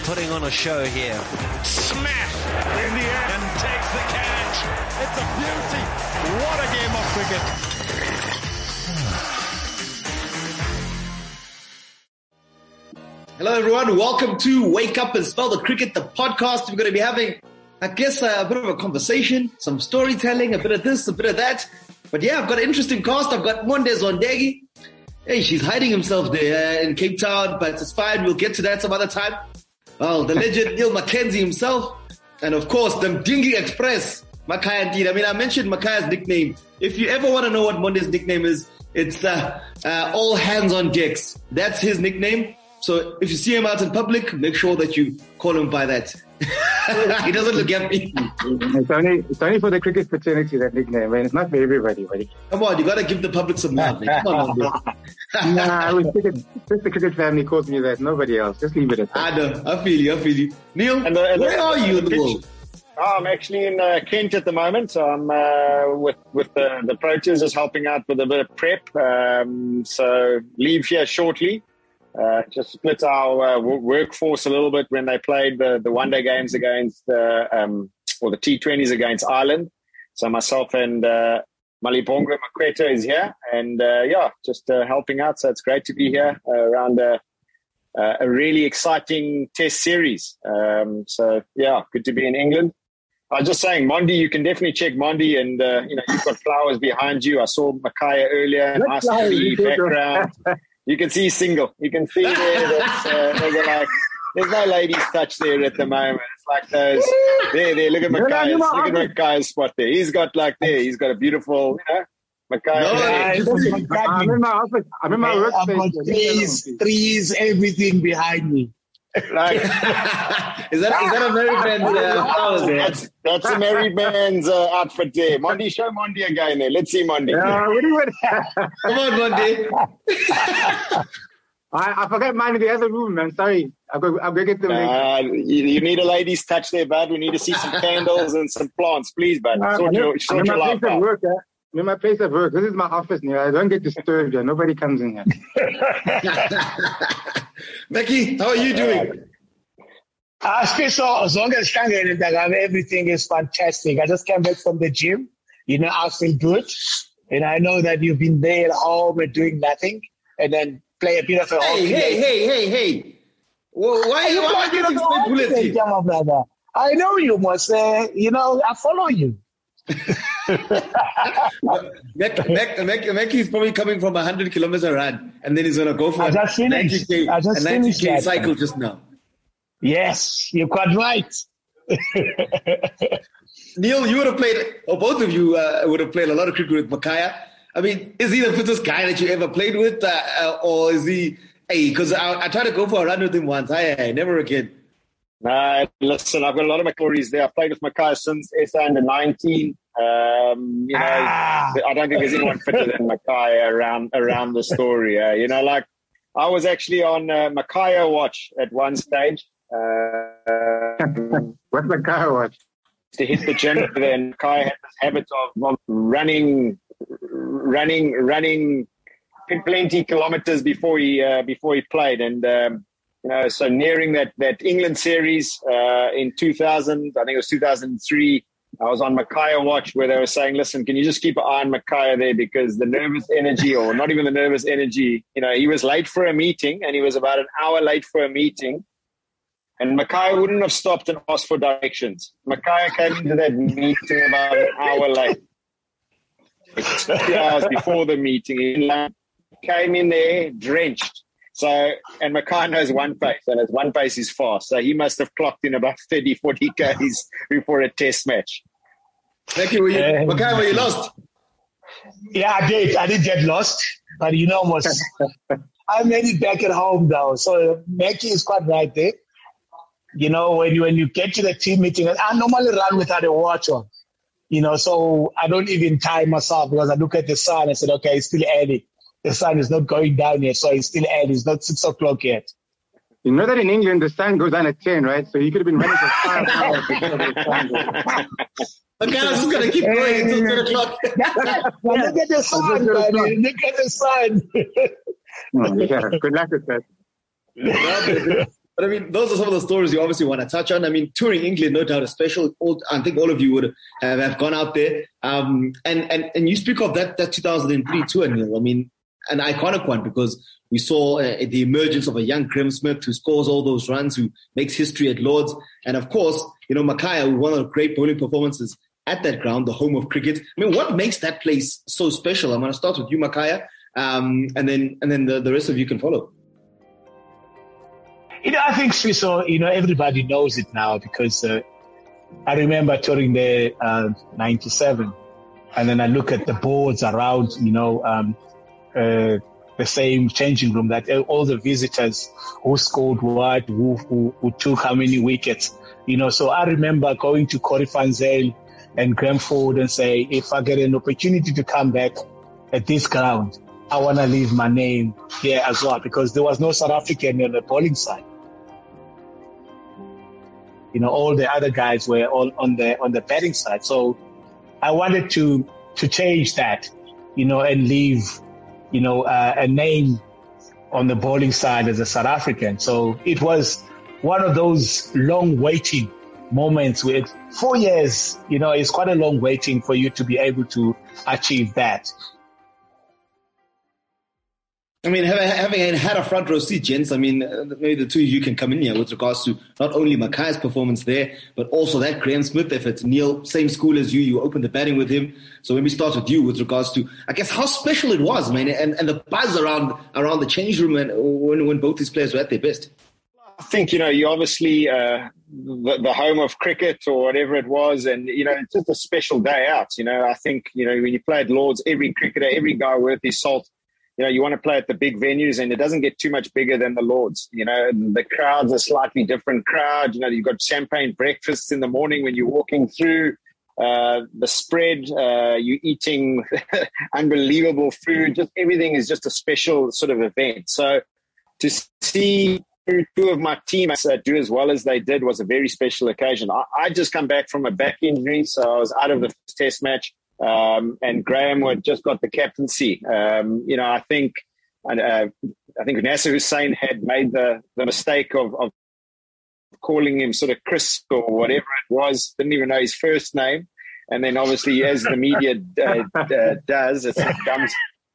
putting on a show here. Smash in the air and takes the catch. It's a beauty. What a game of cricket. Hello everyone, welcome to Wake Up and Spell the Cricket, the podcast. We're going to be having, I guess, a bit of a conversation, some storytelling, a bit of this, a bit of that. But yeah, I've got an interesting cast. I've got Monde Zondegi. Hey, she's hiding himself there in Cape Town, but it's fine. We'll get to that some other time. Well, the legend Neil Mackenzie himself. And of course, the Mdingi Express, Makaya Ndida. I mean, I mentioned Makaya's nickname. If you ever want to know what Monde's nickname is, it's all hands on decks. That's his nickname. So if you see him out in public, make sure that you call him by that. He doesn't look at me. It's only for the cricket fraternity, that nickname, man. It's not for everybody, buddy. Come on, you got to give the public some love. Come on, just the cricket family calls me that. Nobody else. Just leave it at that. I know. I feel you. Neil, where are you in the world? I'm actually in Kent at the moment. So I'm with the Proteas, just helping out with a bit of prep. So leave here shortly. Just split our workforce a little bit when they played the one-day games against or the T20s against Ireland. So myself and Malibongwe Makwetha is here, and just helping out. So it's great to be here around a really exciting Test series. So yeah, good to be in England. I was just saying, Mondi, you can definitely check Mondi, and you've got flowers behind you. I saw Makaya earlier, nice background. You can see he's single. You can see there there's no ladies touch there at the moment. It's like those, there, look at Makaya's spot there. He's got a beautiful, Makaya. I'm in my office. I'm in my workspace. I've got trees, everything behind me. Like, is that a married man's flowers there? That's a married man's outfit there. Mondi, show Mondi again there. Let's see Mondi. Come on, Mondi. I forgot mine in the other room, man. Sorry. I'll go get them. You need a lady's touch there, bud. We need to see some candles and some plants, please, bud. Sort your life out. I'm in my place of work. This is my office now. I don't get disturbed here. Nobody comes in here. Becky, how are you doing? Everything is fantastic. I just came back from the gym. I feel good. And I know that you've been there at home and doing nothing. And then play a bit of a Hey. Well, why are you getting speculative? I know you must say, I follow you. Mackie is probably coming from 100-kilometer run, and then he's going to go for a 90K cycle just now. Yes, you're quite right. Neil, you would have played, or both of you would have played a lot of cricket with Makaya. I mean, is he the fittest guy that you ever played with, or is he? Hey, because I tried to go for a run with him once. Never again. Listen, I've got a lot of stories there. I've played with Makaya since SA under 19. I don't think there's anyone fitter than Makaya around the story. I was actually on Makaya watch at one stage. What's Makaya watch? To hit the gym, then Makaya had this habit of running plenty kilometers before he played, and so nearing that England series in 2000, I think it was 2003, I was on Makaya watch where they were saying, listen, can you just keep an eye on Makaya there, because the nervous energy, or not even the nervous energy, he was late for a meeting, and he was about an hour late for a meeting, and Makaya wouldn't have stopped and asked for directions. Makaya came into that meeting about an hour late. 2 hours before the meeting. He came in there drenched. So, and Makaya knows one pace, and his one pace is fast. So he must have clocked in about 30, 40 Ks before a test match. Becky, Makaya, were you lost? Yeah, I did. I did get lost, but I made it back at home though. So Becky is quite right there. When you get to the team meeting, I normally run without a watch on. So I don't even time myself, because I look at the sun and said, okay, it's still early. The sun is not going down yet, so it's still early. It's not 6 o'clock yet. You know that in England, the sun goes down at 10, right? So you could have been running for 5 hours. Okay, I was just going to keep going until 10 o'clock. Look at the sun, buddy. Look at the sun. Good luck with that. But I mean, those are some of the stories you obviously want to touch on. I mean, touring England, no doubt, is special. I think all of you would have gone out there. And you speak of that 2003 tour, Neil. I mean, an iconic one because we saw the emergence of a young Graeme Smith who scores all those runs, who makes history at Lords. And of course, Makhaya, one of the great bowling performances at that ground, the home of cricket. I mean, what makes that place so special? I'm going to start with you, Makhaya, and then the rest of you can follow. I think Swiso, everybody knows it now because I remember touring there 97, and then I look at the boards around, the same changing room that all the visitors who scored what, who took how many wickets, So I remember going to Corrie van Zyl and Graham Ford and say, if I get an opportunity to come back at this ground, I want to leave my name here as well because there was no South African on the bowling side. All the other guys were all on the batting side. So I wanted to change that, and leave, a name on the bowling side as a South African. So it was one of those long waiting moments with 4 years, it's quite a long waiting for you to be able to achieve that. I mean, having had a front row seat, gents, I mean, maybe the two of you can come in here with regards to not only Makhaya's performance there, but also that Graeme Smith effort. Neil, same school as you opened the batting with him. So let me start with you with regards to, I guess, how special it was, man, and the buzz around the change room and when both these players were at their best. I think, you obviously the home of cricket or whatever it was, and, it's just a special day out. I think, when you play at Lords, every cricketer, every guy worth his salt, you want to play at the big venues, and it doesn't get too much bigger than the Lords. The crowd's a slightly different crowd. You've got champagne breakfasts in the morning when you're walking through. The spread, you're eating unbelievable food. Just everything is just a special sort of event. So to see two of my teammates do as well as they did was a very special occasion. I just come back from a back injury, so I was out of the first test match. And Graham had just got the captaincy. I think Nasser Hussain had made the mistake of calling him sort of Chris or whatever it was. Didn't even know his first name. And then obviously, as the media does, it comes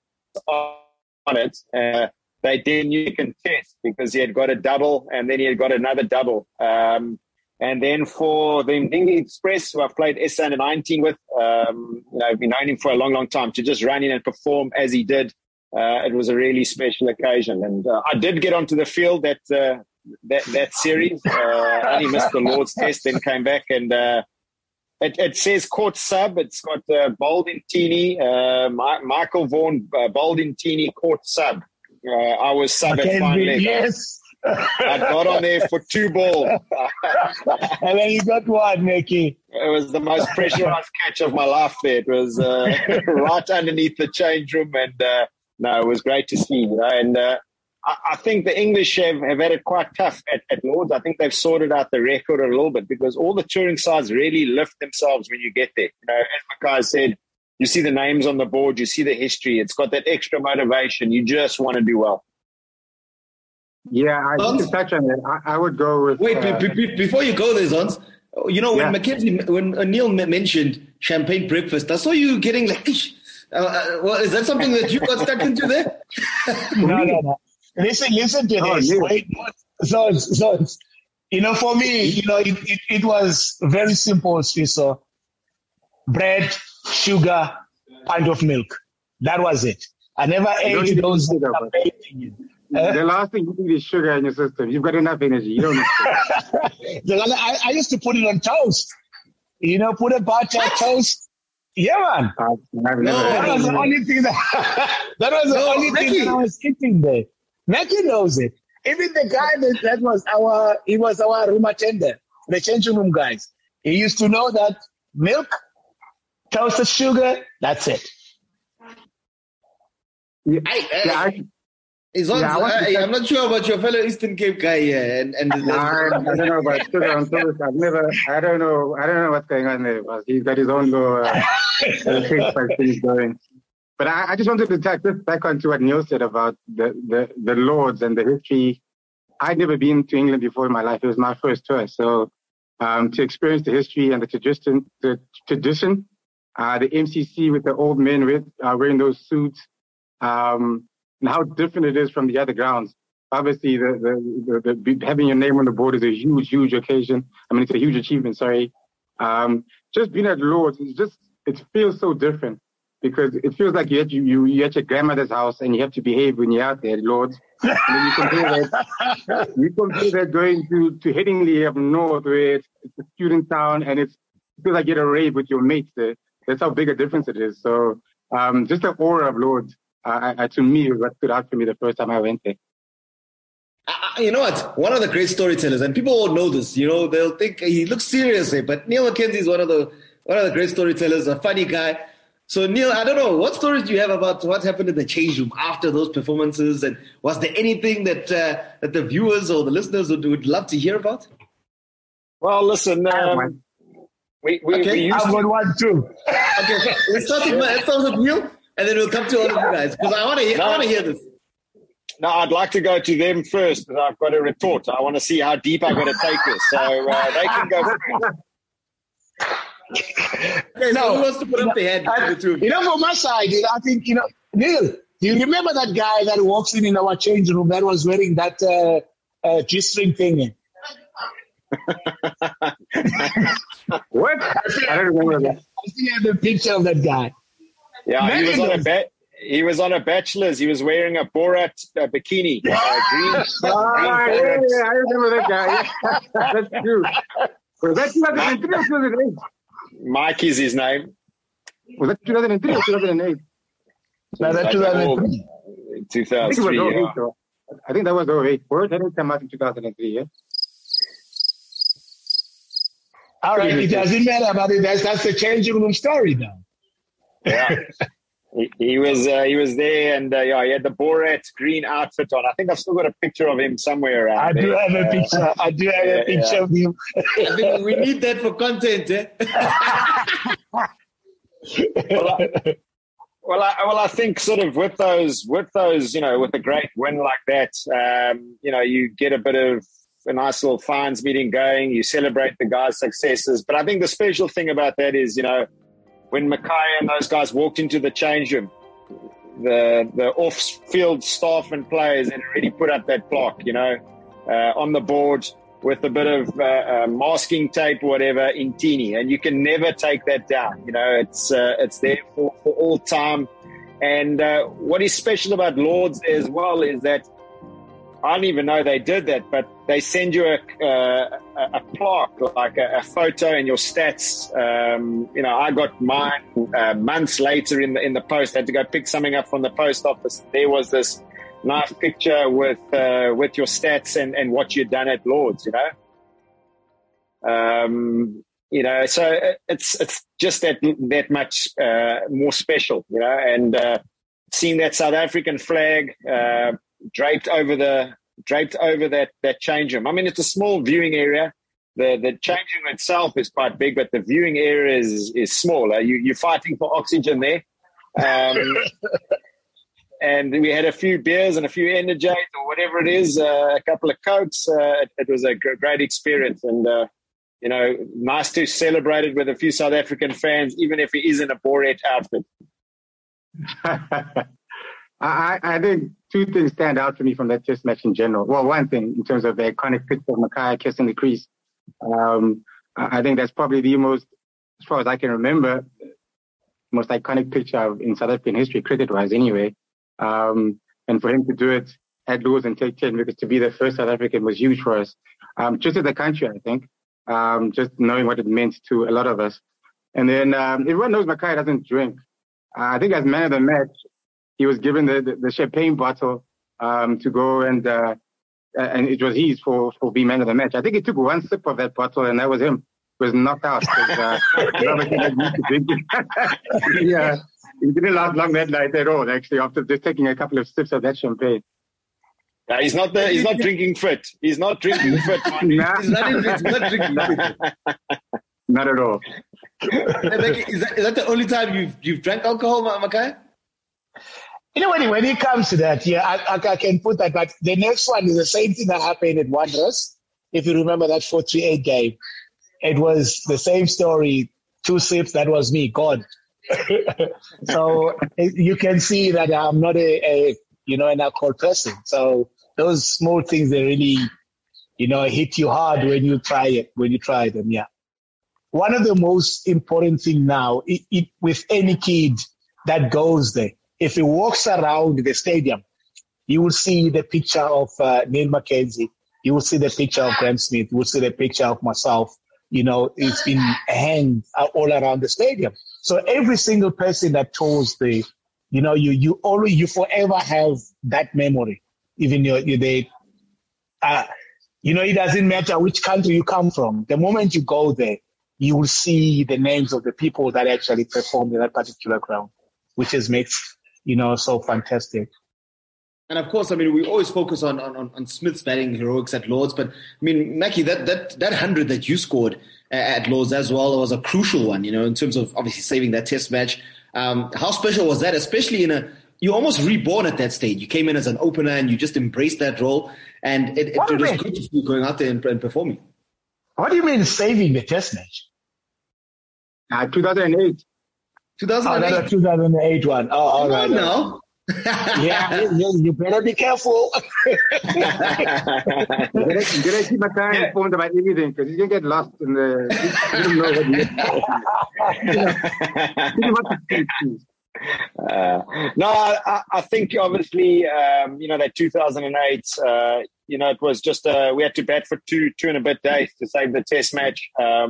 on it. They didn't contest because he had got a double and then he had got another double. And then for the Mdingi Express, who I've played SA under 19 with, I've been knowing him for a long, long time, to just run in and perform as he did, it was a really special occasion. And I did get onto the field that series. Only missed the Lord's Test, then came back and it says court sub. It's got Baldintini, Michael Vaughan, Baldintini court sub. I was sub at fine leg. Yes. I got on there for 2 balls. And then you got one, Nicky. It was the most pressurized catch of my life there. It was right underneath the change room. And it was great to see. And I think the English have had it quite tough at Lords. I think they've sorted out the record a little bit because all the touring sides really lift themselves when you get there. As Makhaya said, you see the names on the board, you see the history. It's got that extra motivation. You just want to do well. Yeah, I need to touch on it. I would go with... Wait, before you go there, Zons, when Neil mentioned champagne breakfast, I saw you getting like, is that something that you got stuck into there? No. Listen to this. Yeah. Wait, Zons. For me, it was very simple, so bread, sugar, pint of milk. That was it. I never ate those things. The last thing you need is sugar in your system. You've got enough energy. You don't need sugar. I used to put it on toast. Put a butter toast. Yeah, man. That was the only thing that I was eating there. Mackie knows it. Even the guy that was our room attendant, the changing room guys. He used to know that milk, toasted sugar, that's it. I'm not sure about your fellow Eastern Cape guy here. I don't know about sugar on toast. I don't know what's going on there. But he's got his own little things going. But I just wanted to touch this back onto what Neil said about the Lords and the history I'd never been to England before in my life. It was my first tour. So to experience the history and the tradition, the MCC with the old men wearing those suits, and how different it is from the other grounds. Obviously, the having your name on the board is a huge, huge occasion. I mean, it's a huge achievement. Sorry. Just being at Lord's, it feels so different because it feels like you're at your grandmother's house and you have to behave when you're out there at Lord's. And then you compare that going to Headingley up north where it's a student town and it feels like you're at a rave with your mates there. That's how big a difference it is. So just the aura of Lord's, to me, was what stood out for me the first time I went there. You know what? One of the great storytellers, and people won't know this, they'll think he looks serious, but Neil Mackenzie is one of the great storytellers, a funny guy. So Neil, I don't know, what stories do you have about what happened in the change room after those performances? And was there anything that the viewers or the listeners would love to hear about? Well, listen, we used I've got one too. Okay, let's start with Neil, and then we'll come to all of you guys, because I want to hear this. No, I'd like to go to them first, but I've got to retort. I want to see how deep I'm going to take this. So they can go first. Okay, so who wants to put up the head? From my side, I think, Neil, do you remember that guy that walks in our change room that was wearing that G-string thing? What? I don't remember that. I still have a picture of that guy. Yeah, he was on a bachelor's. He was wearing a Borat bikini. Green I remember that guy. Yeah. That's true. Was that 2003 or 2008? Mike is his name. Was that 2003 or 2008? No, that's 2003. 2003, I think that was 08. Borat didn't come out in 2003, yeah? All right, it doesn't matter about it. That's the changing room story now. Yeah. He was there, and he had the Borat green outfit on. I think I've still got a picture of him somewhere around. I do have a picture. I do have a picture of him. I think we need that for content, eh? I think sort of with those, with a great win like that, you get a bit of a nice little fans meeting going. You celebrate the guys' successes, but I think the special thing about that is, when Mackay and those guys walked into the change room, the off-field staff and players had already put up that plaque, on the board with a bit of masking tape or whatever in teeny, and you can never take that down. It's there for all time. And what is special about Lord's as well is that I don't even know they did that, but they send you a plaque, like a photo and your stats. I got mine months later in the post. I had to go pick something up from the post office. There was this nice picture with your stats and what you'd done at Lord's. So it's just that much more special. And seeing that South African flag draped over that change room. I mean, it's a small viewing area. The change room itself is quite big, but the viewing area is smaller. You're fighting for oxygen there. And we had a few beers and a few Energize or whatever it is, a couple of Cokes. It was a great experience, and nice to celebrate it with a few South African fans, even if it isn't a Borat outfit. I think two things stand out for me from that test match in general. Well, one thing in terms of the iconic picture of Mackay kissing the crease. I think that's probably the most, as far as I can remember, most iconic picture in South African history, cricket-wise anyway. And for him to do it at Lord's and take 10 wickets to be the first South African was huge for us. Just as a country, I think. Just knowing what it meant to a lot of us. And then everyone knows Mackay doesn't drink. I think as man of the match, he was given the champagne bottle to go and it was his for being man of the match. I think he took one sip of that bottle and that was him. He was knocked out. Yeah, he didn't last long that night at all. Actually, after just taking a couple of sips of that champagne. He's not drinking fit. He's not drinking fit. Nah. He's not drinking fit. Not at all. Is that the only time you've drank alcohol, Mackay? You know, when it comes to that, yeah, I can put that. But the next one is the same thing that happened at Wanderers. If you remember that 4-3-8 game, it was the same story. 2 sips, that was me, God. So you can see that I'm not an alcohol person. So those small things, they really, hit you hard when you try them. Yeah. One of the most important thing now, with any kid that goes there, if he walks around the stadium, you will see the picture of Neil Mackenzie. You will see the picture of Graham Smith. You will see the picture of myself. It's been hanged all around the stadium. So every single person that tours the, you forever have that memory. Even it doesn't matter which country you come from. The moment you go there, you will see the names of the people that actually performed in that particular ground, which makes, so fantastic. And of course, I mean, we always focus on Smith's batting heroics at Lords, but I mean, Mackie, that 100 that you scored at Lords as well was a crucial one, in terms of obviously saving that test match. How special was that, especially you're almost reborn at that stage. You came in as an opener and you just embraced that role, and it was good to see going out there and performing. What do you mean saving the test match? 2008. 2008? Oh, 2008 one. Oh, all right. No. Yeah, you better be careful. You gotta keep my time informed about everything because you can get lost in the. You don't know what you No, I think obviously, that 2008, it was just we had to bat for two and a bit days to save the test match.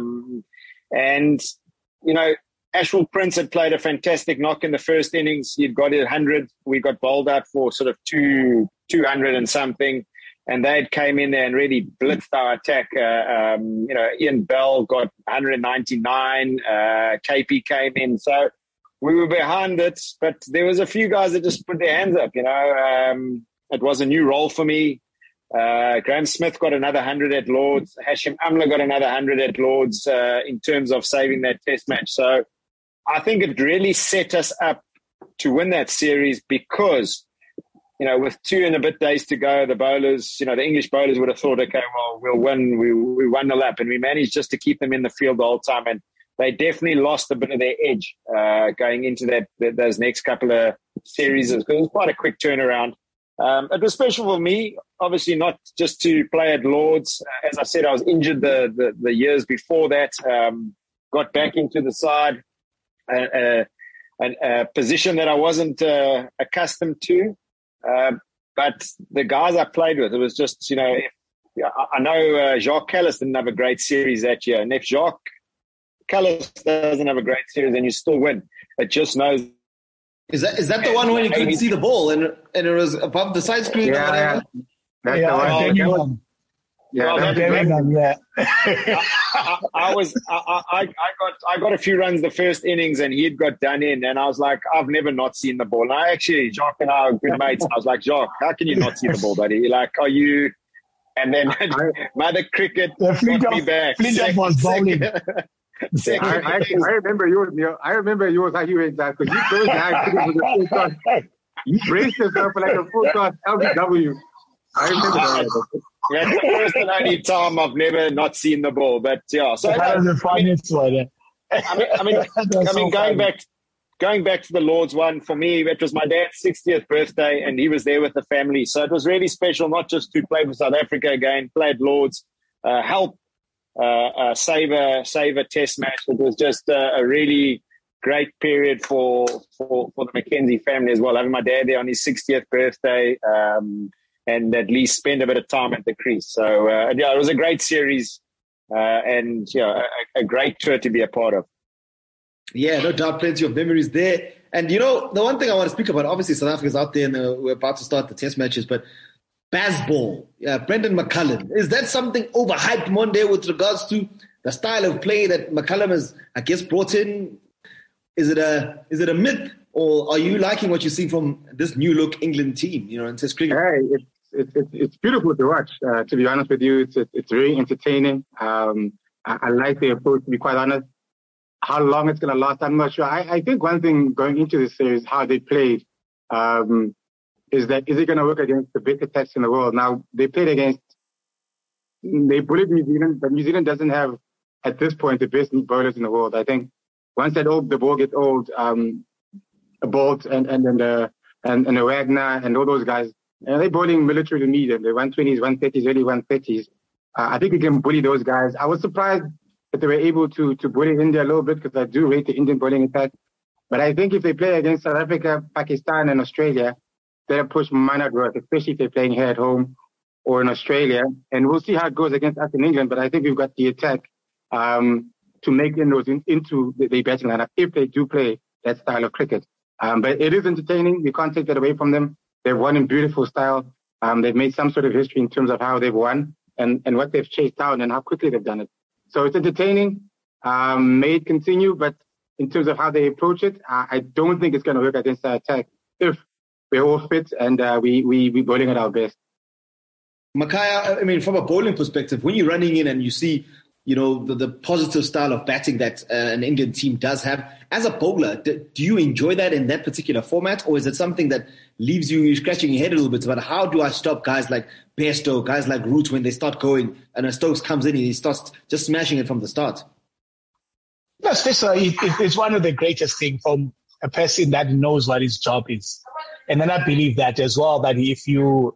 Ashwell Prince had played a fantastic knock in the first innings. He'd got it 100. We got bowled out for sort of 200 and something. And they came in there and really blitzed our attack. Ian Bell got 199. KP came in. So we were behind it. But there was a few guys that just put their hands up, It was a new role for me. Graham Smith got another 100 at Lords. Hashim Amla got another 100 at Lords in terms of saving that test match. So I think it really set us up to win that series because, with 2 and a bit days to go, the bowlers, the English bowlers would have thought, okay, well, we'll win. We won the lap, and we managed just to keep them in the field the whole time. And they definitely lost a bit of their edge going into those next couple of series because it was quite a quick turnaround. It was special for me, obviously not just to play at Lords. As I said, I was injured the years before that. Got back into the side, a position that I wasn't accustomed to. But the guys I played with, it was just, I know Jacques Kallis didn't have a great series that year. And if Jacques Kallis doesn't have a great series, then you still win. It just knows. Is that the one where you couldn't see the ball and it was above the side screen or whatever? That's the one. I got a few runs the first innings and he'd got done in and I was like, I've never not seen the ball. And Jacques and I are good mates. I was like, Jacques, how can you not see the ball, buddy? You're like, are you? And then Mother Cricket got me back. Flintoff was bowling. I remember yours, Neil. I remember yours, how you went down because you closed your eyes with a full toss. You braced yourself for like a full toss LBW. I remember that. That's the first and only time I've never not seen the ball. But yeah, so that was the funniest one. Going back to the Lords one, for me, it was my dad's 60th birthday and he was there with the family. So it was really special, not just to play for South Africa again, play at Lords, help save a test match. It was just a really great period for the Mackenzie family as well. Having my dad there on his 60th birthday and at least spend a bit of time at the crease. So, it was a great series and a great tour to be a part of. Yeah, no doubt, plenty of memories there. And, the one thing I want to speak about, obviously South Africa's out there and we're about to start the test matches, but Bazball, Brendan McCullum, is that something overhyped Monday with regards to the style of play that McCullum has, I guess, brought in? Is it a myth, or are you liking what you're seeing from this new look England team? In Test cricket. Hey, it's beautiful to watch. To be honest with you, it's very entertaining. I like the approach. To be quite honest, how long it's going to last, I'm not sure. I think one thing going into this series, how they played. is it going to work against the best attacks in the world? Now, they bullied New Zealand, but New Zealand doesn't have, at this point, the best bowlers in the world. I think once the ball gets old, Bolt and the Wagner and all those guys, they're bowling military to me. The 120s, 130s, early 130s. I think we can bully those guys. I was surprised that they were able to bully India a little bit because I do rate the Indian bowling attack. But I think if they play against South Africa, Pakistan, and Australia, their push might not work, especially if they're playing here at home or in Australia. And we'll see how it goes against us in England. But I think we've got the attack to make inroads into the batting lineup if they do play that style of cricket. But it is entertaining. You can't take that away from them. They've won in beautiful style. They've made some sort of history in terms of how they've won and what they've chased down and how quickly they've done it. So it's entertaining. May it continue, but in terms of how they approach it, I don't think it's going to work against our attack if we're all fit and we're bowling at our best. Makhaya, I mean, from a bowling perspective, when you're running in and you see, the positive style of batting that an Indian team does have, as a bowler, do you enjoy that in that particular format, or is it something that leaves you scratching your head a little bit about how do I stop guys like Bairstow, guys like Root when they start going and Stokes comes in and he starts just smashing it from the start? Yes, it's one of the greatest things from a person that knows what his job is. And then I believe that as well, that if you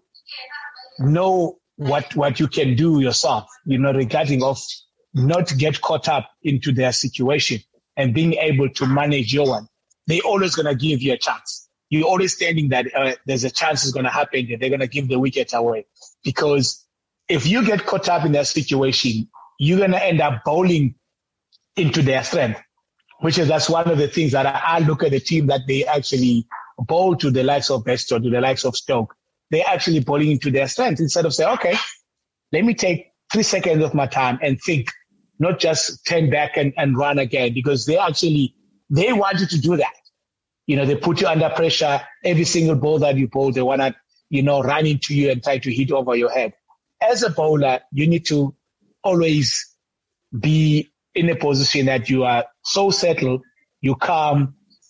know what you can do yourself, regarding of not get caught up into their situation and being able to manage your one, they're always going to give you a chance. You're always standing that there's a chance it's going to happen that they're going to give the wicket away. Because if you get caught up in that situation, you're going to end up bowling into their strength, that's one of the things that I look at the team that they actually bowl to the likes of Bairstow, to the likes of Stoke. They're actually bowling into their strength instead of saying, okay, let me take 3 seconds of my time and think, not just turn back and run again, because they want you to do that. They put you under pressure. Every single ball that you bowl, they want to, run into you and try to hit over your head. As a bowler, you need to always be in a position that you are so settled, you calm,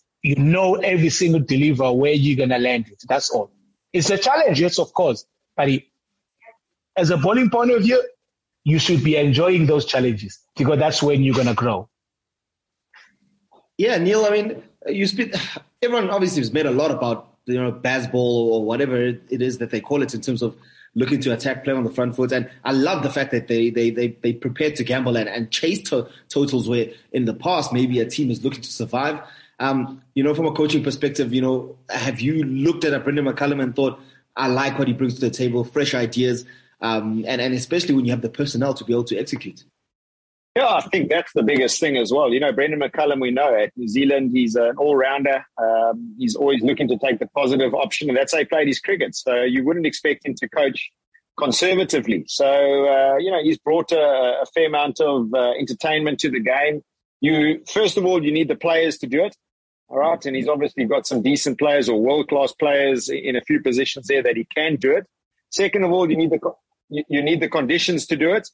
every single deliver where you're going to land it. That's all. It's a challenge, yes, of course. But as a bowling point of view, you should be enjoying those challenges because that's when you're going to grow. Yeah, Neil, I mean, everyone obviously has made a lot about, baseball or whatever it is that they call it in terms of looking to attack, play on the front foot. And I love the fact that they prepared to gamble and chase totals where in the past maybe a team is looking to survive. From a coaching perspective, have you looked at Brendan McCullum and thought, I like what he brings to the table, fresh ideas, and especially when you have the personnel to be able to execute? Yeah, I think that's the biggest thing as well. Brendan McCullum, we know at New Zealand, he's an all-rounder. He's always looking to take the positive option, and that's how he played his cricket. So you wouldn't expect him to coach conservatively. So, he's brought a fair amount of entertainment to the game. First of all, you need the players to do it. All right. And he's obviously got some decent players or world-class players in a few positions there that he can do it. Second of all, you need the conditions to do it.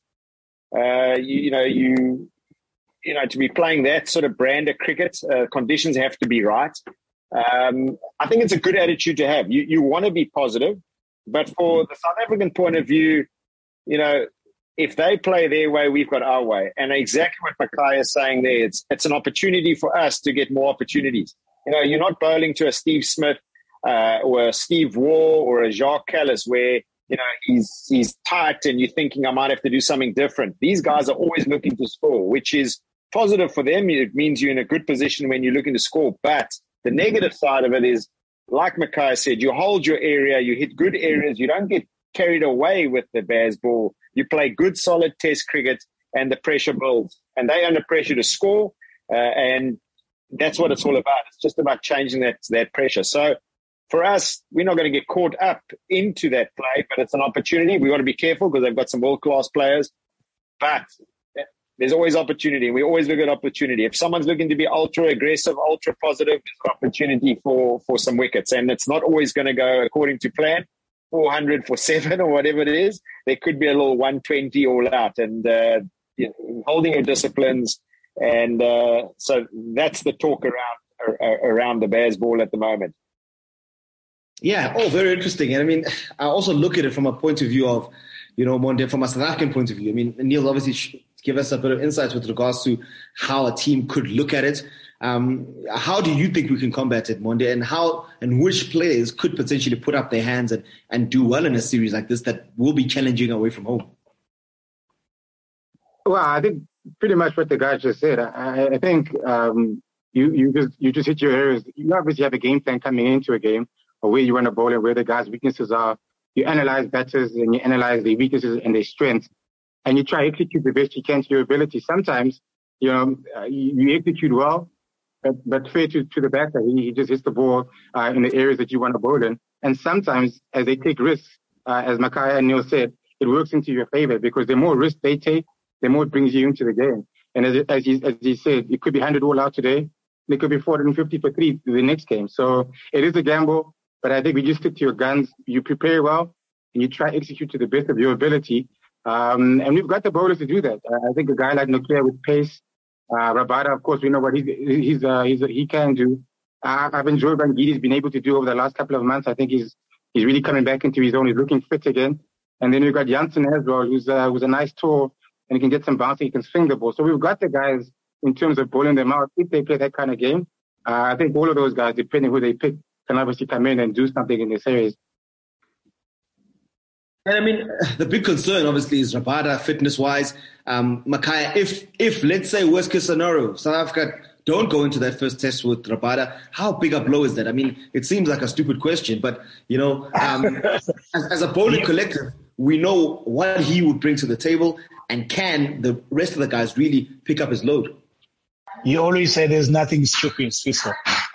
To be playing that sort of brand of cricket, conditions have to be right. I think it's a good attitude to have. You want to be positive, but for the South African point of view, if they play their way, we've got our way. And exactly what Makhaya is saying there, it's an opportunity for us to get more opportunities. You're not bowling to a Steve Smith or a Steve Waugh or a Jacques Kallis where, he's tight and you're thinking I might have to do something different. These guys are always looking to score, which is positive for them. It means you're in a good position when you're looking to score. But the negative side of it is, like Makhaya said, you hold your area, you hit good areas, you don't get carried away with the baseball. You play good, solid test cricket and the pressure builds. And they're under pressure to score. And that's what it's all about. It's just about changing that pressure. So for us, we're not going to get caught up into that play, but it's an opportunity. We've got to be careful because they've got some world-class players. But there's always opportunity. We always look at opportunity. If someone's looking to be ultra-aggressive, ultra-positive, there's an opportunity for some wickets. And it's not always going to go according to plan. 400 for 7 or whatever it is, there could be a little 120 all out and holding your disciplines. And so that's the talk around the baseball at the moment. Yeah, very interesting. And I mean, I also look at it from a point of view of, Monde, from a South African point of view. I mean, Neil obviously give us a bit of insights with regards to how a team could look at it. How do you think we can combat it, Monde, and which players could potentially put up their hands and do well in a series like this that will be challenging away from home? Well, I think pretty much what the guys just said. I think you just hit your areas. You obviously have a game plan coming into a game, or where you want to bowl and where the guys' weaknesses are. You analyze batters and you analyze their weaknesses and their strengths, and you try to execute the best you can to your ability. Sometimes, you execute well, but fair to the batter, he just hits the ball in the areas that you want to bowl in. And sometimes, as they take risks, as Makhaya and Neil said, it works into your favor because the more risk they take, the more it brings you into the game. And as he said, it could be 100 all out today. It could be 450 for 3 the next game. So it is a gamble, but I think we just stick to your guns. You prepare well, and you try to execute to the best of your ability. And we've got the bowlers to do that. I think a guy like Nokia with pace, Rabada, of course, we know what he can do. I've enjoyed what Gide's been able to do over the last couple of months. I think he's really coming back into his own. He's looking fit again. And then we've got Jansen as well, who's a nice tour, and he can get some bouncing, he can swing the ball. So we've got the guys in terms of bowling them out if they play that kind of game. I think all of those guys, depending who they pick, can obviously come in and do something in the series. And I mean, the big concern obviously is Rabada fitness-wise. Makhaya, if let's say worst case scenario, South Africa don't go into that first test with Rabada, how big a blow is that? I mean, it seems like a stupid question, but as a bowling collective, we know what he would bring to the table, and can the rest of the guys really pick up his load? You always say there's nothing stupid, Swisso.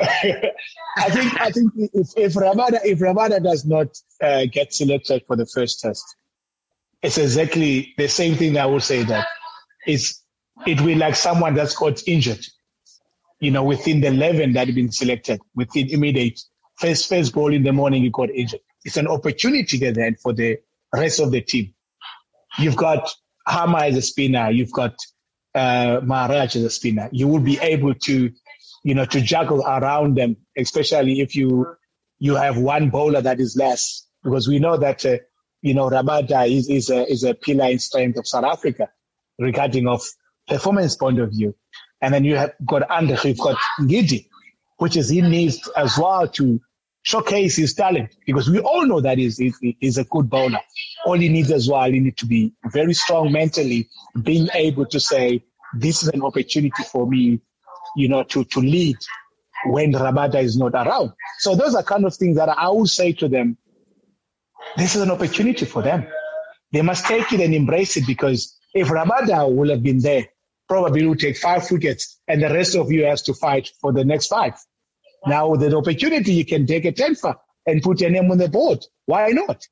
I think if Rabada does not get selected for the first test, it's exactly the same thing. I would say that it will be like someone that's got injured, within the 11 that had been selected, within immediate first ball in the morning, he got injured. It's an opportunity then for the rest of the team. You've got Hama as a spinner, you've got Maharaj as a spinner. You will be able to juggle around them, especially if you have one bowler that is less, because we know that Rabada is a pillar in strength of South Africa regarding of performance point of view. And then you have got Andre, you've got Ngidi, which is he needs as well to showcase his talent, because we all know that he's a good bowler. All he needs as well, he needs to be very strong mentally, being able to say, this is an opportunity for me, to lead when Rabada is not around. So those are kind of things that I would say to them, this is an opportunity for them. They must take it and embrace it, because if Rabada will have been there, probably will take 5 wickets and the rest of you has to fight for the next 5. Now with an opportunity, you can take a 10-fer and put your name on the board. Why not?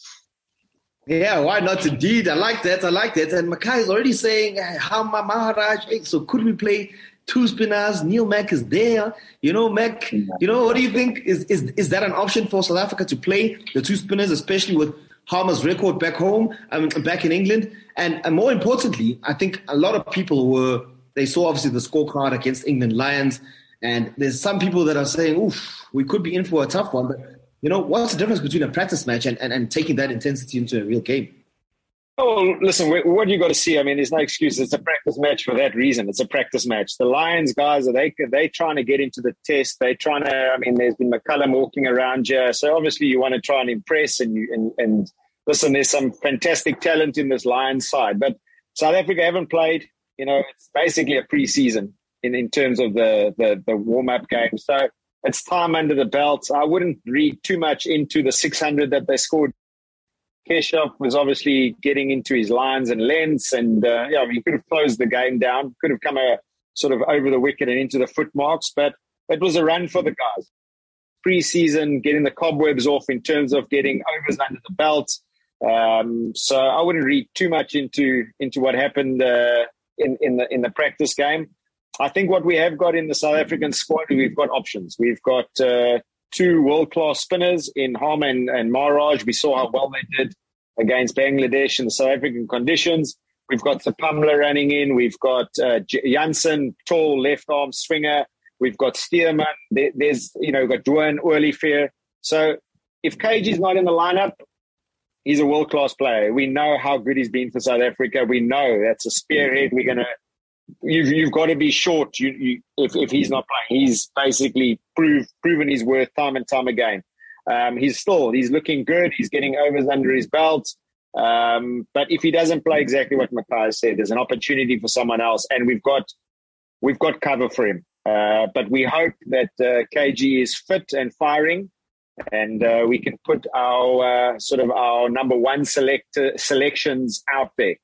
Yeah, why not indeed? I like that. And Makhaya is already saying, how Maharaj, so could we play 2 spinners? Neil Mack is there. Mac, what do you think? Is that an option for South Africa to play the 2 spinners, especially with Harmer's record back home, back in England? And more importantly, I think a lot of people they saw obviously the scorecard against England Lions, and there's some people that are saying, oof, we could be in for a tough one. But, what's the difference between a practice match and taking that intensity into a real game? Oh, listen, what you got to see, I mean, there's no excuse. It's a practice match for that reason. It's a practice match. The Lions guys, they trying to get into the test. They trying to, I mean, there's been McCullum walking around here. So obviously you want to try and impress and listen, there's some fantastic talent in this Lions side. But South Africa haven't played, it's basically a pre-season in terms of the warm-up game. So it's time under the belt. I wouldn't read too much into the 600 that they scored. Keshav was obviously getting into his lines and lengths, and he could have closed the game down, could have come sort of over the wicket and into the foot marks, but it was a run for the guys. Pre-season, getting the cobwebs off in terms of getting overs under the belt. So I wouldn't read too much into what happened in the practice game. I think what we have got in the South African squad, we've got options. We've got 2 world-class spinners in Harm and Maharaj. We saw how well they did against Bangladesh in the South African conditions. We've got Sapamla running in. We've got Jansen, tall left-arm swinger. We've got Stearman. We've got Duane Olivier. So if KG's not in the lineup, he's a world-class player. We know how good he's been for South Africa. We know that's a spearhead. You've got to be short if he's not playing. He's basically proven his worth time and time again. He's looking good. He's getting overs under his belt. But if he doesn't play exactly what Makai said, there's an opportunity for someone else, and we've got cover for him. But we hope that KG is fit and firing, and we can put our our number one selections out there.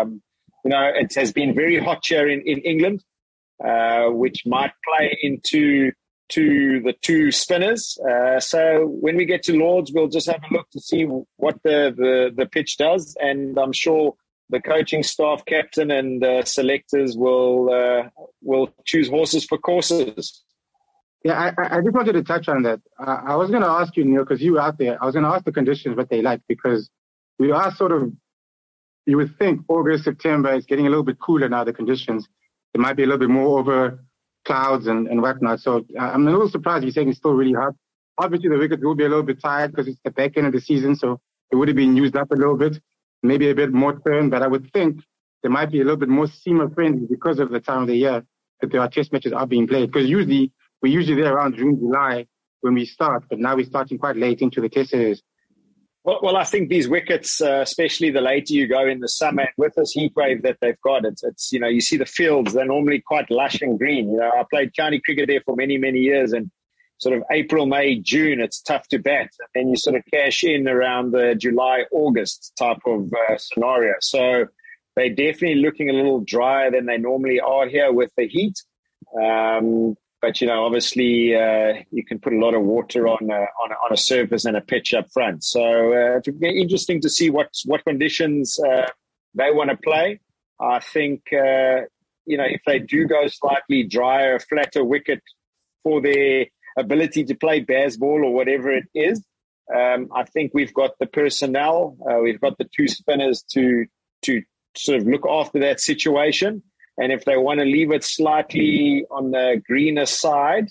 It has been very hot here in England, which might play into the two spinners. So when we get to Lords, we'll just have a look to see what the pitch does, and I'm sure the coaching staff, captain, and selectors will choose horses for courses. Yeah, I just wanted to touch on that. I was going to ask you, Neil, because you were out there. I was going to ask the conditions what they like, because we are you would think August, September, it's getting a little bit cooler now, the conditions. It might be a little bit more over clouds and whatnot. So I'm a little surprised you're saying it's still really hot. Obviously, the wickets will be a little bit tired because it's the back end of the season, so it would have been used up a little bit, maybe a bit more turn, but I would think there might be a little bit more seamer friendly because of the time of the year that there are test matches are being played. Because we're usually there around June, July when we start, but now we're starting quite late into the test series. Well, I think these wickets, especially the later you go in the summer, with this heat wave that they've got, it's you see the fields, they're normally quite lush and green. I played county cricket there for many, many years, and sort of April, May, June, it's tough to bat. And then you sort of cash in around the July, August type of scenario. So they're definitely looking a little drier than they normally are here with the heat. But, obviously you can put a lot of water on a surface and a pitch up front. So it'll be interesting to see what conditions they want to play. I think, if they do go slightly drier, flatter wicket for their ability to play baseball or whatever it is, I think we've got the personnel, we've got the two spinners to sort of look after that situation. And if they want to leave it slightly on the greener side,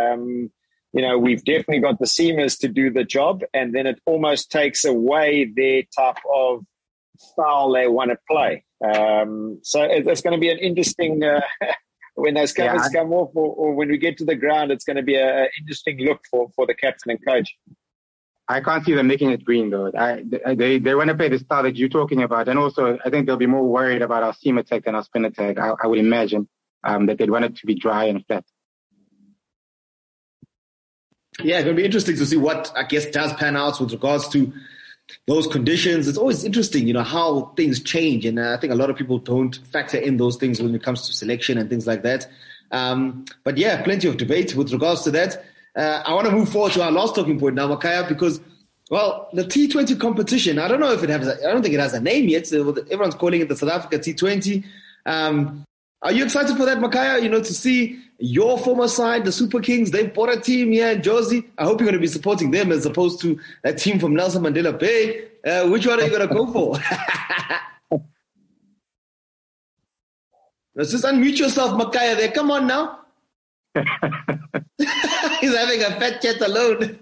we've definitely got the seamers to do the job. And then it almost takes away their type of style they want to play. So it's going to be an interesting, when those covers come off or when we get to the ground, it's going to be an interesting look for the captain and coach. I can't see them making it green, though. They want to play the style that you're talking about. And also, I think they'll be more worried about our seam attack than our spin attack. I would imagine that they'd want it to be dry and flat. Yeah, it's going to be interesting to see what, I guess, does pan out with regards to those conditions. It's always interesting, how things change. And I think a lot of people don't factor in those things when it comes to selection and things like that. But yeah, plenty of debate with regards to that. I want to move forward to our last talking point now, Makaya, because, the T20 competition, I don't think it has a name yet. So everyone's calling it the South Africa T20. Are you excited for that, Makaya? To see your former side, the Super Kings, they've bought a team here in Jozi. I hope you're going to be supporting them as opposed to that team from Nelson Mandela Bay. Which one are you going to go for? Let's just unmute yourself, Makaya, there. Come on now. He's having a fat chat alone.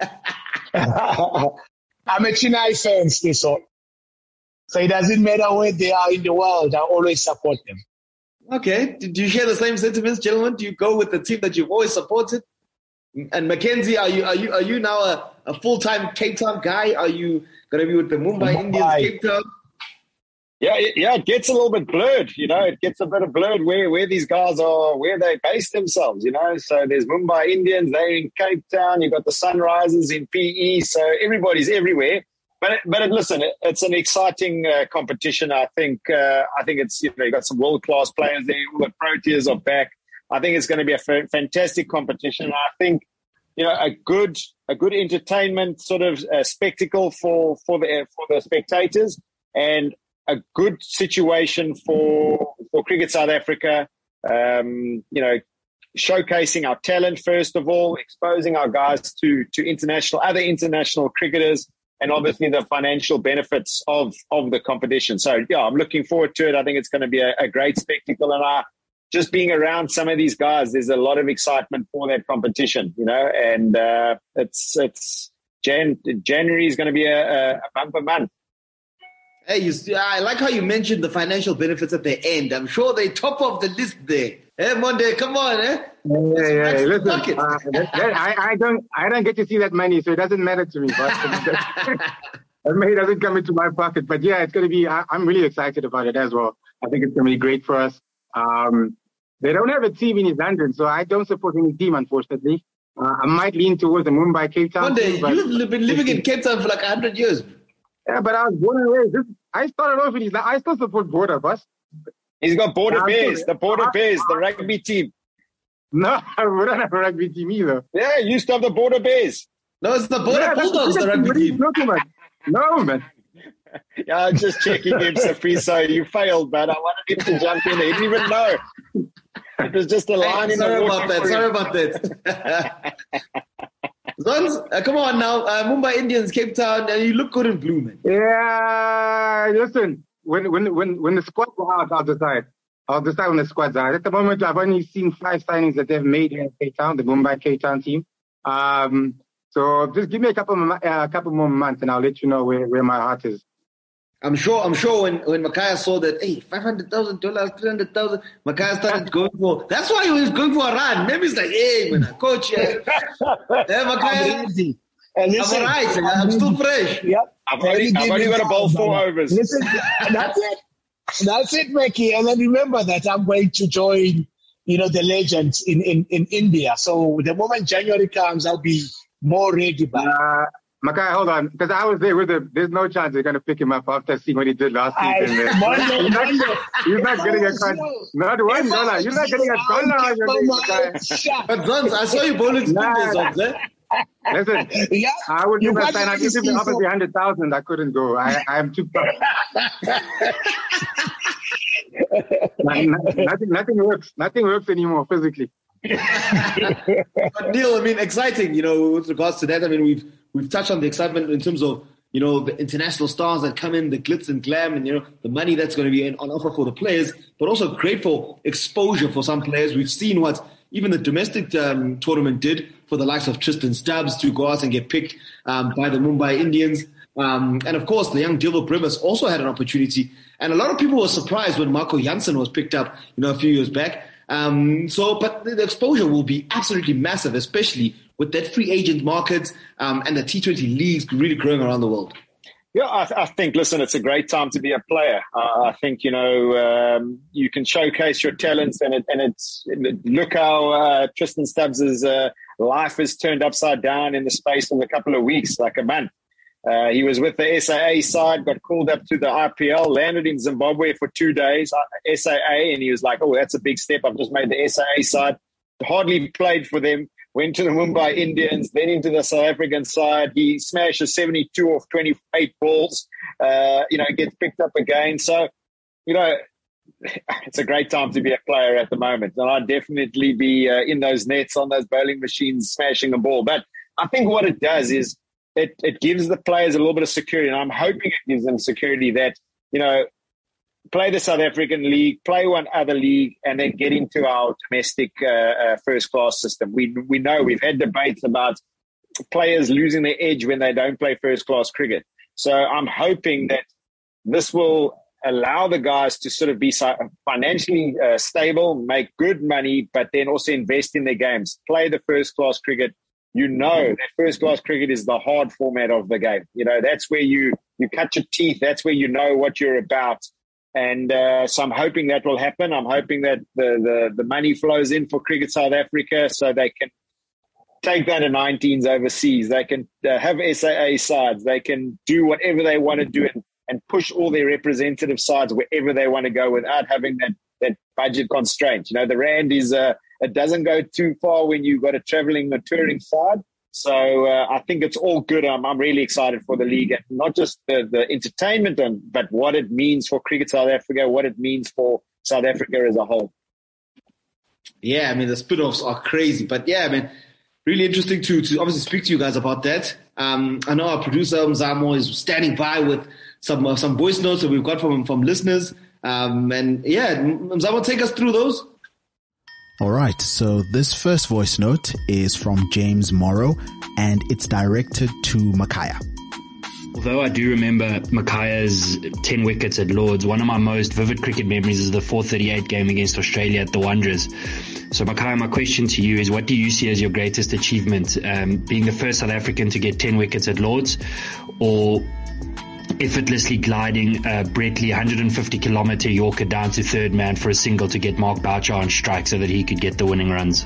I'm a Chennai fan, so it doesn't matter where they are in the world. I always support them. Okay. Do you share the same sentiments, gentlemen? Do you go with the team that you've always supported? And Mackenzie, are you now a full-time Cape Town guy? Are you going to be with the Mumbai Indians, Cape Town? Yeah, it gets a little bit blurred, it gets a bit of blurred where these guys are, where they base themselves, So there's Mumbai Indians, they're in Cape Town, you've got the Sunrisers in PE, so everybody's everywhere. But listen, it's an exciting competition. I think it's, you've got some world-class players there, all the Proteas are back. I think it's going to be a fantastic competition. I think, a good entertainment sort of spectacle for the spectators, and a good situation for Cricket South Africa, showcasing our talent, first of all, exposing our guys to other international cricketers, and obviously the financial benefits of the competition. So, yeah, I'm looking forward to it. I think it's going to be a great spectacle. And just being around some of these guys, there's a lot of excitement for that competition, and it's January is going to be a bumper month. Hey, I like how you mentioned the financial benefits at the end. I'm sure they're top of the list there. Hey, Monday, come on, eh? Yeah. Listen, I don't get to see that money, so it doesn't matter to me. But that money doesn't come into my pocket. But yeah, it's going to be. I'm really excited about it as well. I think it's going to be great for us. They don't have a team in East London, so I don't support any team, unfortunately. I might lean towards the Mumbai Cape Town team. You've been living in Cape Town for like 100 years. Yeah, but I was born and raised. I started off in East London. I still support Border, boss. He's got Border Bears, the Border Bears, the rugby team. No, we don't have a rugby team either. Yeah, you used to have the Border Bears. No, it's the Border Bulldogs, the rugby team. No, man. Yeah, I'm just checking him, Safiso. You failed, man. I wanted him to jump in. He didn't even know. It was just a line in the water. Sorry about that. Zons, come on now. Mumbai Indians, Cape Town, you look good in blue, man. Yeah, listen. When the squads are out, I'll decide. I'll decide when the squads are out. At the moment, I've only seen 5 signings that they've made in Cape Town, the Mumbai Cape Town team. So just give me a couple more months, and I'll let you know where my heart is. I'm sure when Makaya saw that, hey, $500,000, $300,000, Makaya started going for. That's why he was going for a run. Maybe he's like, hey, man, coach, yeah, Makaya, I'm all right. I'm still fresh. Yep. I've only got a ball 4 overs. Listen, that's it, Mackie. And then remember that I'm going to join, the legends in India. So the moment January comes, I'll be more ready. Makai, hold on, because I was there with him. There's no chance they're going to pick him up after seeing what he did last season. He's not getting a cut. Not $1. You're not getting a dollar on your name, Makai. But Zons, I saw you bowling spin there, Zons, eh? Listen, yeah, I would give a sign. I give him obviously 100,000. I couldn't go. I am too proud. Nothing works. Nothing works anymore physically. But Neil, I mean, exciting, with regards to that. I mean, we've touched on the excitement in terms of, the international stars that come in, the glitz and glam, and, the money that's going to be on offer for the players, but also great for exposure for some players. We've seen what even the domestic tournament did for the likes of Tristan Stubbs to go out and get picked by the Mumbai Indians. And of course, the young Dilbert Brevis also had an opportunity. And a lot of people were surprised when Marco Jansen was picked up, a few years back. But the exposure will be absolutely massive, especially with that free agent market and the T20 leagues really growing around the world. Yeah, I think, listen, it's a great time to be a player. I think, you can showcase your talents and look how Tristan Stubbs' life has turned upside down in the space of a couple of weeks, like a month. He was with the SAA side, got called up to the IPL, landed in Zimbabwe for 2 days, SAA, and he was like, oh, that's a big step. I've just made the SAA side. Hardly played for them. Went to the Mumbai Indians, then into the South African side. He smashes 72 off 28 balls, gets picked up again. So, it's a great time to be a player at the moment. And I'd definitely be in those nets, on those bowling machines, smashing a ball. But I think what it does is it gives the players a little bit of security. And I'm hoping it gives them security that, play the South African league, play one other league, and then get into our domestic first-class system. We know we've had debates about players losing their edge when they don't play first-class cricket. So I'm hoping that this will allow the guys to sort of be financially stable, make good money, but then also invest in their games, play the first-class cricket. That first-class cricket is the hard format of the game. That's where you cut your teeth. That's where you know what you're about. And so I'm hoping that will happen. I'm hoping that the money flows in for Cricket South Africa so they can take that to 19s overseas. They can have SAA sides. They can do whatever they want to do and push all their representative sides wherever they want to go without having that budget constraint. The Rand it doesn't go too far when you've got a traveling or touring side. So I think it's all good. I'm really excited for the league, and not just the entertainment, but what it means for Cricket South Africa, what it means for South Africa as a whole. Yeah, I mean, the spin-offs are crazy. But yeah, I mean, really interesting to obviously speak to you guys about that. I know our producer, Mzamo, is standing by with some voice notes that we've got from listeners. And yeah, Mzamo, take us through those. All right, so this first voice note is from James Morrow, and it's directed to Makhaya. Although I do remember Makhaya's 10 wickets at Lords, one of my most vivid cricket memories is the 438 game against Australia at the Wanderers. So Makhaya, my question to you is, what do you see as your greatest achievement? Being the first South African to get 10 wickets at Lords, or effortlessly gliding Brett Lee 150-kilometre Yorker down to third man for a single to get Mark Boucher on strike so that he could get the winning runs?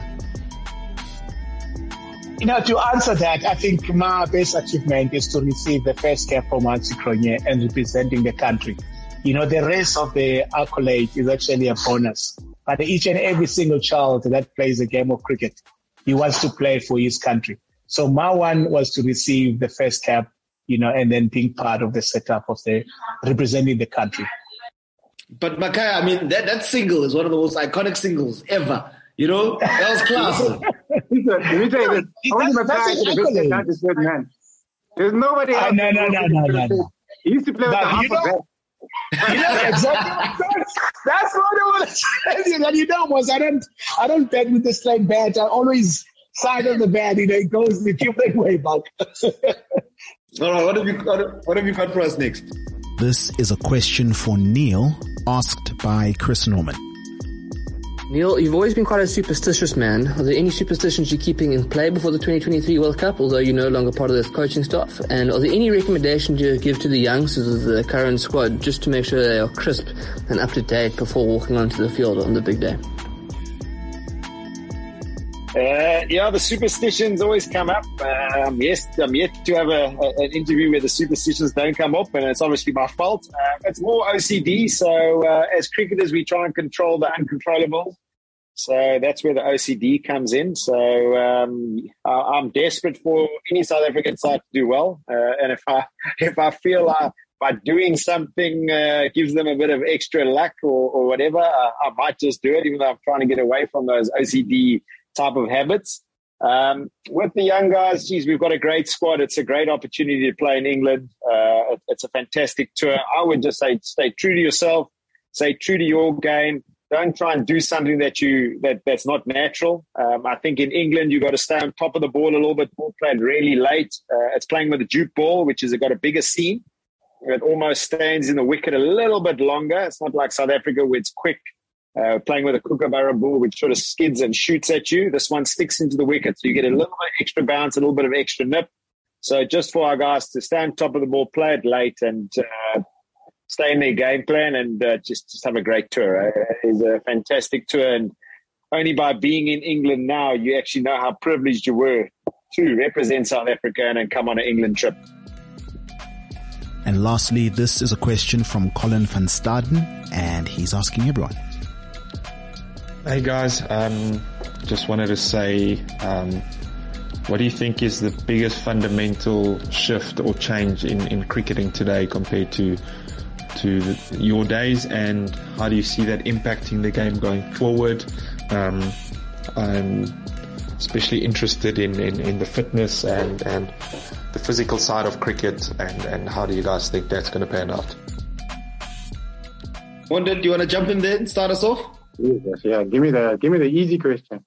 To answer that, I think my best achievement is to receive the first cap for Mansi Cronje and representing the country. The rest of the accolade is actually a bonus. But each and every single child that plays a game of cricket, he wants to play for his country. So my one was to receive the first cap, and then being part of the setup of the representing the country. But Makhaya, that single is one of the most iconic singles ever. That was class. Let me tell you this. Only Makhaya could have been down to third man. There's nobody else. No. He used to play with the half of that. Exactly. That's what I want to tell you. That I don't bet with the straight bat. I always side of the bat. It goes the different way back. All right, what have you got for us next? This is a question for Neil, asked by Chris Norman. Neil, you've always been quite a superstitious man. Are there any superstitions you're keeping in play before the 2023 World Cup, although you're no longer part of this coaching staff? And are there any recommendations you give to the youngsters of the current squad just to make sure they are crisp and up to date before walking onto the field on the big day? The superstitions always come up. I'm yet to have an interview where the superstitions don't come up, and it's obviously my fault. It's more OCD. So as cricketers, we try and control the uncontrollables. So that's where the OCD comes in. So I'm desperate for any South African side to do well, and if I feel by doing something gives them a bit of extra luck or whatever, I might just do it, even though I'm trying to get away from those OCD type of habits. With the young guys, we've got a great squad. It's a great opportunity to play in England. It's a fantastic tour. I would just say stay true to yourself, stay true to your game. Don't try and do something that's not natural. I think in England, you've got to stay on top of the ball a little bit more, playing really late. It's playing with a juke ball, which has got a bigger seam. It almost stands in the wicket a little bit longer. It's not like South Africa where it's quick. Playing with a kookaburra ball, which sort of skids and shoots at you. This one sticks into the wicket. So you get a little bit extra bounce, a little bit of extra nip. So just for our guys to stay on top of the ball, play it late, and stay in their game plan, and just have a great tour. It's a fantastic tour, and only by being in England now, you actually know how privileged you were to represent South Africa and come on an England trip. And lastly, this is a question from Colin van Staden, and he's asking everyone. Hey guys, just wanted to say, what do you think is the biggest fundamental shift or change in cricketing today compared to your days, and how do you see that impacting the game going forward? I'm especially interested in the fitness and the physical side of cricket, and how do you guys think that's going to pan out? Wonder, do you want to jump in there and start us off? Yes, yeah. Give me the easy question.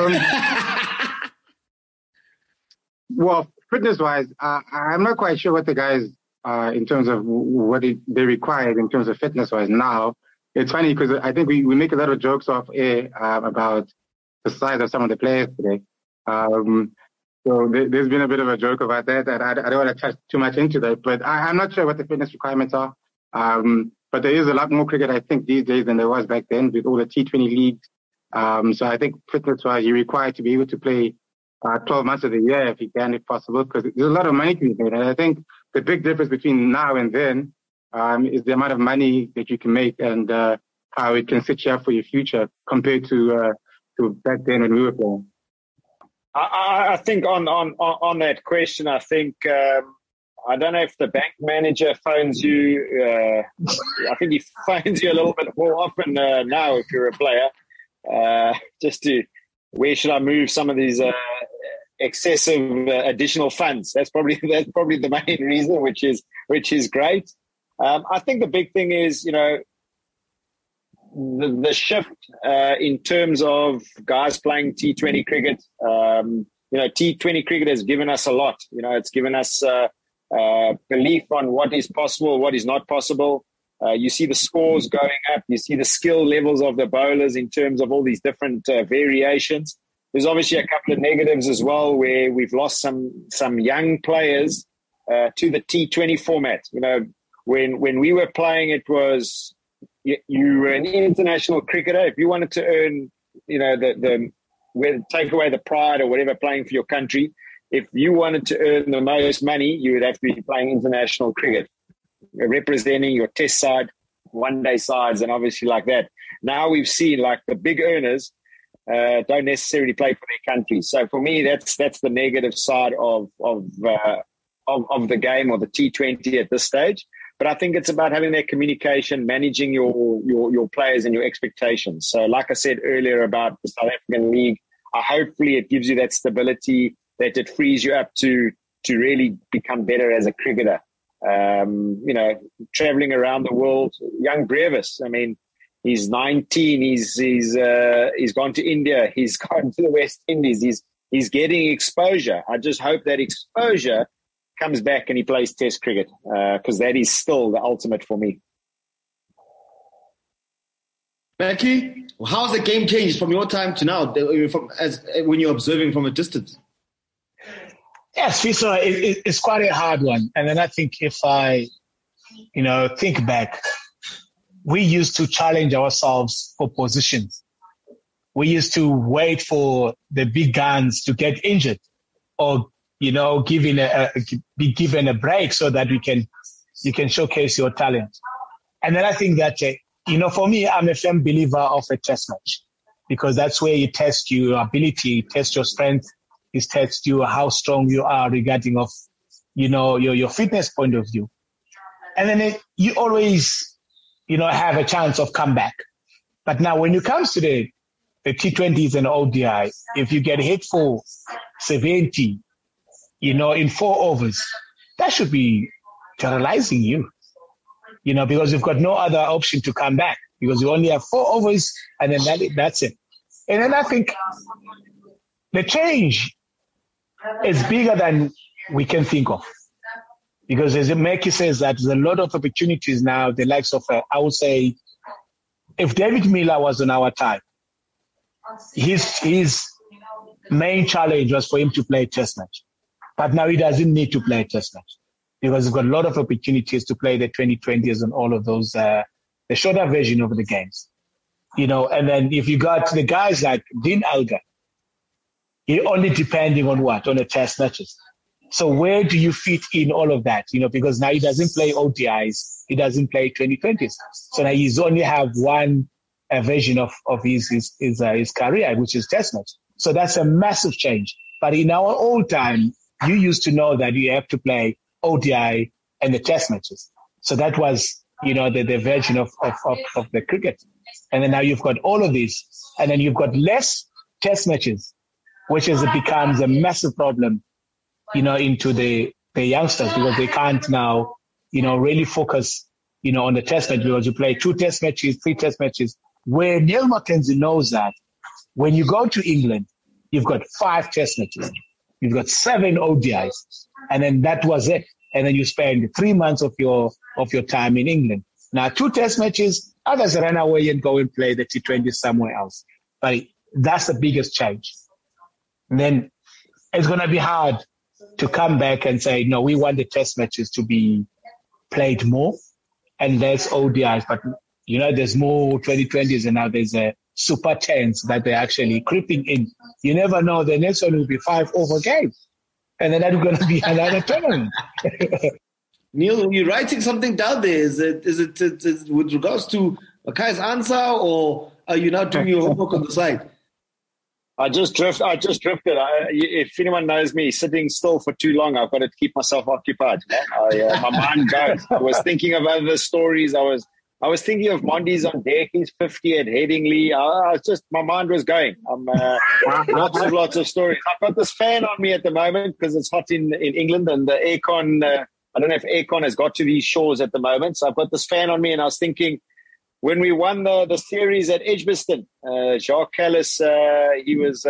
Well, fitness-wise, I'm not quite sure what the guys, in terms of what they require in terms of fitness-wise now. It's funny because I think we make a lot of jokes off air about the size of some of the players today. So there's been a bit of a joke about that, and I don't want to touch too much into that, but I'm not sure what the fitness requirements are. But there is a lot more cricket, I think, these days than there was back then with all the T20 leagues. So I think fitness-wise, you're required to be able to play 12 months of the year if you can, if possible, because there's a lot of money to be made. And I think the big difference between now and then is the amount of money that you can make and how it can set you up for your future compared to back then when we were playing. I think on that question, I think I don't know if the bank manager phones you. I think he phones you a little bit more often now if you're a player. Just to, where should I move some of these excessive additional funds? That's probably the main reason, which is great. I think the big thing is, the shift in terms of guys playing T20 cricket. T20 cricket has given us a lot. It's given us belief on what is possible, what is not possible. You see the scores going up. You see the skill levels of the bowlers in terms of all these different variations. There's obviously a couple of negatives as well, where we've lost some young players to the T20 format. When we were playing, it was you were an international cricketer. If you wanted to earn, take away the pride or whatever playing for your country, if you wanted to earn the most money, you would have to be playing international cricket, representing your test side, one-day sides, and obviously like that. Now we've seen like the big earners don't necessarily play for their country. So for me, that's the negative side of the game, or the T20 at this stage. But I think it's about having that communication, managing your players and your expectations. So like I said earlier about the South African League, hopefully it gives you that stability, that it frees you up to really become better as a cricketer. Traveling around the world, young Brevis, he's 19, he's gone to India, he's gone to the West Indies, he's getting exposure. I just hope that exposure comes back and he plays Test cricket, because that is still the ultimate for me. Becky, how's the game changed from your time to now, when you're observing from a distance? Yes, Fiso, it's quite a hard one. And then I think if I, think back, we used to challenge ourselves for positions. We used to wait for the big guns to get injured, or be given a break so that you can showcase your talent. And then I think that, for me, I'm a firm believer of a test match, because that's where you test your ability, test your strength, it tests you how strong you are regarding of, your fitness point of view. And then you always, have a chance of comeback. But now when it comes to the T20s and ODI, if you get hit for 70, in 4 overs, that should be terrorizing you, because you've got no other option to come back, because you only have 4 overs and then that's it. And then I think the change is bigger than we can think of, because as Meki says, that there's a lot of opportunities now, the likes of, I would say, if David Miller was on our time, his main challenge was for him to play a test match. But now he doesn't need to play a test match, because he's got a lot of opportunities to play the 2020s and all of those, the shorter version of the games. And then if you got the guys like Dean Elgar, you're only depending on what? On the test matches. So where do you fit in all of that? Because now he doesn't play ODIs, he doesn't play 2020s. So now he's only have one version of his career, which is test match. So that's a massive change. But in our old time, you used to know that you have to play ODI and the test matches. So that was, the version of the cricket. And then now you've got all of these, and then you've got less test matches, which becomes a massive problem, into the youngsters, because they can't now, really focus, on the test match, because you play 2 test matches, 3 test matches, where Neil Mackenzie knows that when you go to England, you've got 5 test matches, you've got 7 ODIs, and then that was it. And then you spend 3 months of your time in England. Now, 2 test matches, others run away and go and play the T20 somewhere else. But that's the biggest change. And then it's going to be hard to come back and say, no, we want the test matches to be played more and less ODIs. But, there's more 2020s, and now there's a Super 10s that they're actually creeping in. You never know. The next one will be 5 over games. And then that's going to be another tournament. Neil, you're writing something down there. Is it with regards to Makai's answer, or are you now doing your homework on the side? I just drifted. If anyone knows me, sitting still for too long, I've got to keep myself occupied. My mind goes. I was thinking of other stories. I was thinking of Mondi's on deck. He's 50 at Headingley. My mind was going. Lots of stories. I've got this fan on me at the moment because it's hot in England, and the aircon. I don't know if aircon has got to these shores at the moment. So I've got this fan on me, and I was thinking, when we won the series at Edgbaston, Jacques Kallis, he was,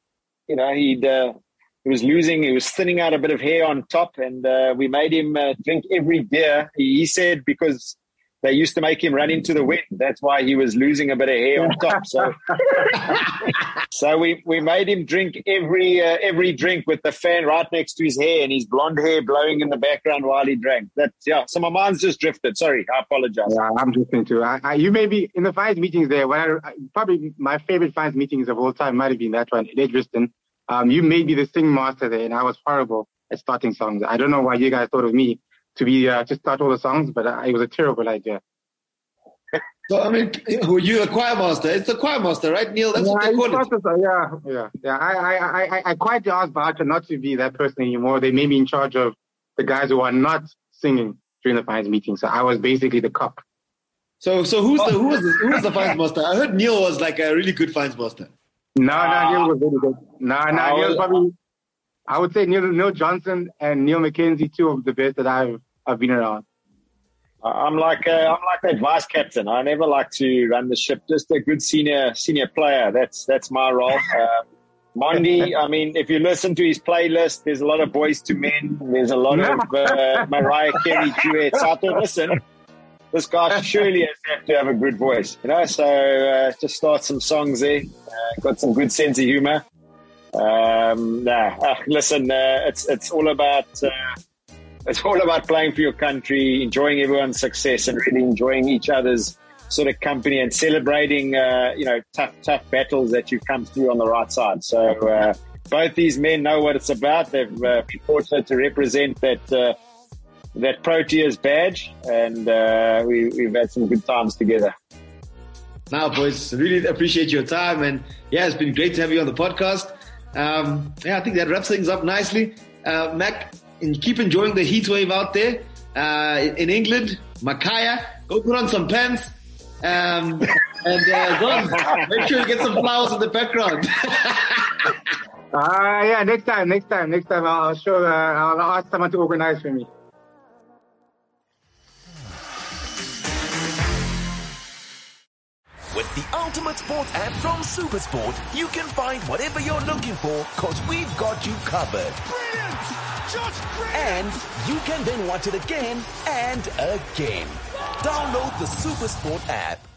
he was losing. He was thinning out a bit of hair on top, and we made him drink every beer. He said because they used to make him run into the wind. That's why he was losing a bit of hair on top. So, so we made him drink every drink with the fan right next to his hair and his blonde hair blowing in the background while he drank. So my mind's just drifted. Sorry, I apologize. Yeah, I'm drifting too. You may be in the finance meetings there. Probably my favorite finance meetings of all time might have been that one, Edgbaston. You may be the singing master there, and I was horrible at starting songs. I don't know why you guys thought of me to start all the songs, but it was a terrible idea. So, I mean, were you a choir master? It's the choir master, right, Neil? That's what they call it. Yeah. I quietly asked Bacha not to be that person anymore. They made me in charge of the guys who are not singing during the finance meeting. So I was basically the cop. So who was the finance master? I heard Neil was like a really good finance master. No, Neil was really good. Neil probably. I would say Neil Johnson and Neil McKenzie, two of the best that I've been around. I'm like that vice captain. I never like to run the ship. Just a good senior player. That's my role. Mondi, I mean, if you listen to his playlist, there's a lot of Boys to Men. There's a lot of Mariah Carey duets. So I thought, listen, this guy surely has to have a good voice, So just start some songs there. Got some good sense of humor. Listen, it's all about playing for your country, enjoying everyone's success, and really enjoying each other's sort of company and celebrating, tough battles that you've come through on the right side. So both these men know what it's about. They've been fortunate to represent that Proteas badge, and we've had some good times together. Now, boys, really appreciate your time, and it's been great to have you on the podcast. I think that wraps things up nicely. Mac, keep enjoying the heat wave out there in England. Makaya, go put on some pants, and go make sure you get some flowers in the background. Next time I'll ask someone to organize for me. With the Ultimate Sport app from SuperSport, you can find whatever you're looking for, cause we've got you covered. Brilliant! Just brilliant! And you can then watch it again and again. Download the SuperSport app.